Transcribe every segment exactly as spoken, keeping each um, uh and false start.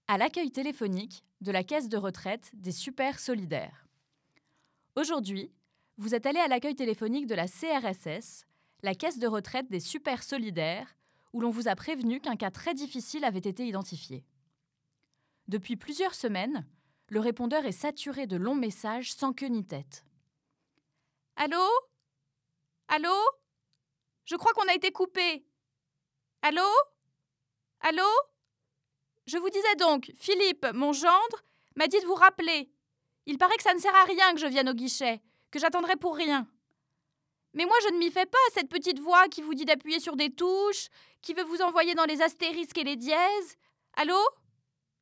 à l'accueil téléphonique de la caisse de retraite des Super Solidaires. Aujourd'hui, vous êtes allé à l'accueil téléphonique de la C R S S, la caisse de retraite des Super Solidaires, où l'on vous a prévenu qu'un cas très difficile avait été identifié. Depuis plusieurs semaines, le répondeur est saturé de longs messages sans queue ni tête. « Allô ? Allô ? Je crois qu'on a été coupé. Allô ? Allô ? Je vous disais donc, Philippe, mon gendre, m'a dit de vous rappeler. Il paraît que ça ne sert à rien que je vienne au guichet, que j'attendrai pour rien. Mais moi, je ne m'y fais pas, cette petite voix qui vous dit d'appuyer sur des touches, qui veut vous envoyer dans les astérisques et les dièses. Allô ? Allô ?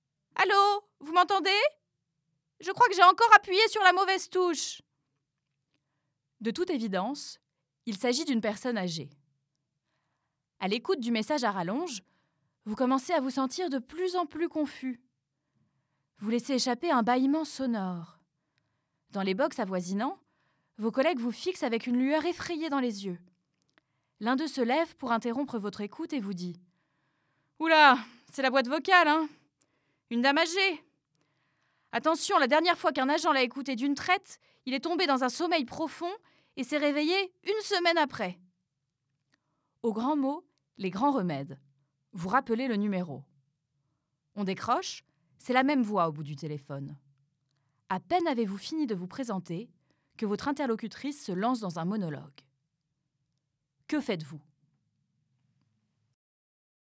Vous m'entendez ? Je crois que j'ai encore appuyé sur la mauvaise touche. » De toute évidence, il s'agit d'une personne âgée. À l'écoute du message à rallonge, vous commencez à vous sentir de plus en plus confus. Vous laissez échapper un bâillement sonore. Dans les box avoisinants, vos collègues vous fixent avec une lueur effrayée dans les yeux. L'un d'eux se lève pour interrompre votre écoute et vous dit « Oula, c'est la boîte vocale, hein ? Une dame âgée. Attention, la dernière fois qu'un agent l'a écouté d'une traite, il est tombé dans un sommeil profond et s'est réveillé une semaine après. » Au grand mot, les grands remèdes. Vous rappelez le numéro. On décroche, c'est la même voix au bout du téléphone. À peine avez-vous fini de vous présenter que votre interlocutrice se lance dans un monologue. Que faites-vous ?